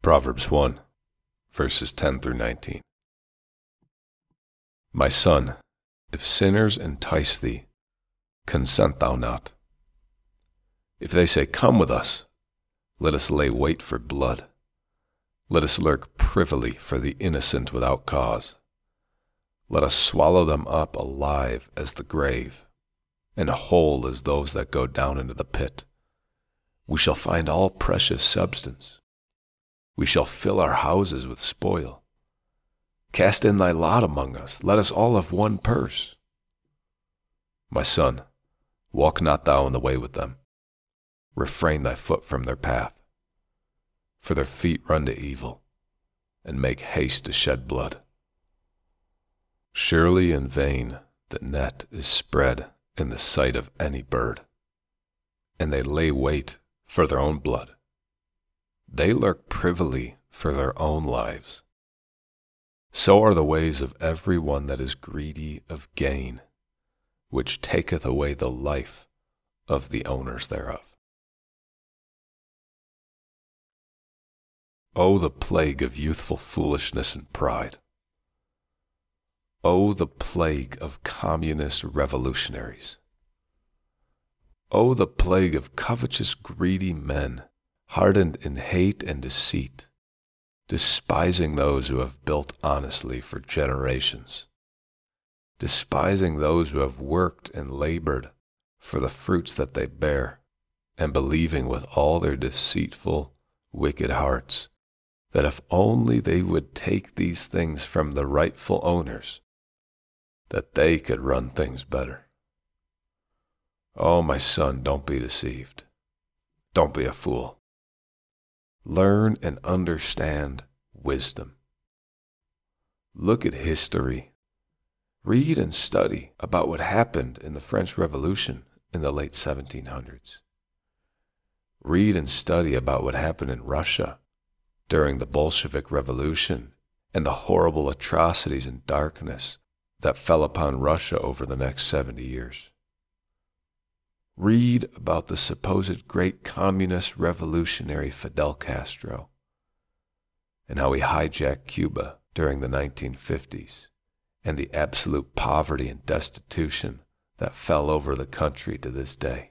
Proverbs 1, verses 10 through 19. My son, if sinners entice thee, consent thou not. If they say, Come with us, let us lay wait for blood. Let us lurk privily for the innocent without cause. Let us swallow them up alive as the grave, and whole as those that go down into the pit. We shall find all precious substance. We shall fill our houses with spoil. Cast in thy lot among us. Let us all have one purse. My son, walk not thou in the way with them. Refrain thy foot from their path. For their feet run to evil, and make haste to shed blood. Surely in vain the net is spread in the sight of any bird, and they lay wait for their own blood. They lurk privily for their own lives. So are the ways of every one that is greedy of gain, which taketh away the life of the owners thereof. O the plague of youthful foolishness and pride! O the plague of communist revolutionaries! O the plague of covetous greedy men, hardened in hate and deceit, despising those who have built honestly for generations, despising those who have worked and labored for the fruits that they bear, and believing with all their deceitful, wicked hearts that if only they would take these things from the rightful owners, that they could run things better. Oh, my son, don't be deceived. Don't be a fool. Learn and understand wisdom. Look at history. Read and study about what happened in the French Revolution in the late 1700s. Read and study about what happened in Russia during the Bolshevik Revolution and the horrible atrocities and darkness that fell upon Russia over the next 70 years. Read about the supposed great communist revolutionary Fidel Castro and how he hijacked Cuba during the 1950s and the absolute poverty and destitution that fell over the country to this day.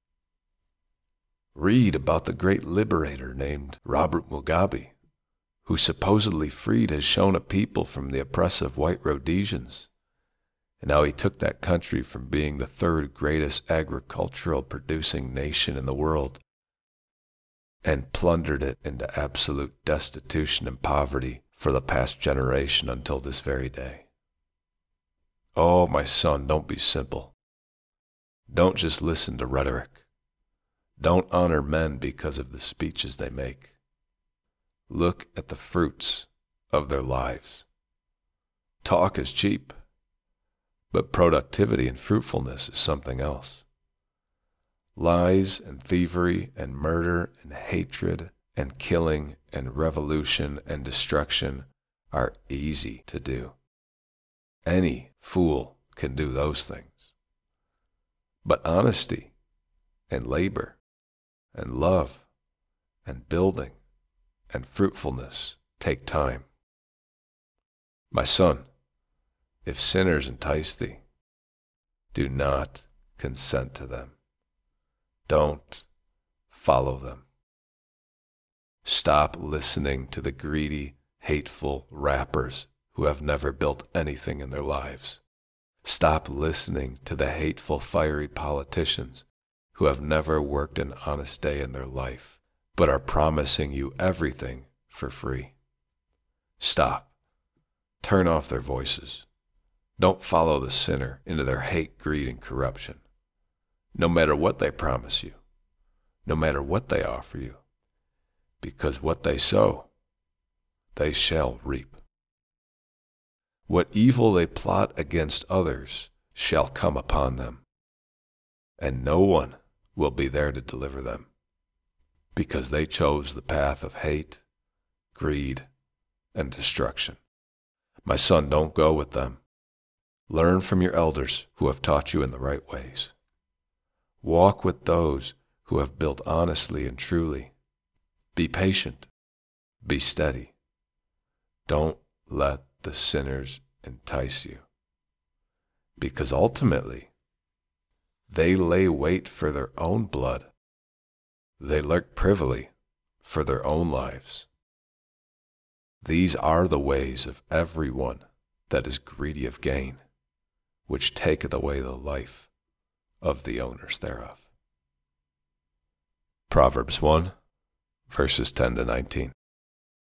Read about the great liberator named Robert Mugabe, who supposedly freed his Shona people from the oppressive white Rhodesians, and how he took that country from being the third greatest agricultural producing nation in the world and plundered it into absolute destitution and poverty for the past generation until this very day. Oh, my son, don't be simple. Don't just listen to rhetoric. Don't honor men because of the speeches they make. Look at the fruits of their lives. Talk is cheap, but productivity and fruitfulness is something else. Lies and thievery and murder and hatred and killing and revolution and destruction are easy to do. Any fool can do those things. But honesty and labor and love and building and fruitfulness take time. My son, if sinners entice thee, do not consent to them. Don't follow them. Stop listening to the greedy, hateful rappers who have never built anything in their lives. Stop listening to the hateful, fiery politicians who have never worked an honest day in their life, but are promising you everything for free. Stop. Turn off their voices. Don't follow the sinner into their hate, greed, and corruption. No matter what they promise you, no matter what they offer you, because what they sow, they shall reap. What evil they plot against others shall come upon them, and no one will be there to deliver them, because they chose the path of hate, greed, and destruction. My son, don't go with them. Learn from your elders who have taught you in the right ways. Walk with those who have built honestly and truly. Be patient. Be steady. Don't let the sinners entice you, because ultimately they lay wait for their own blood. They lurk privily for their own lives. These are the ways of every one that is greedy of gain, which taketh away the life of the owners thereof. Proverbs 1, verses 10 to 19.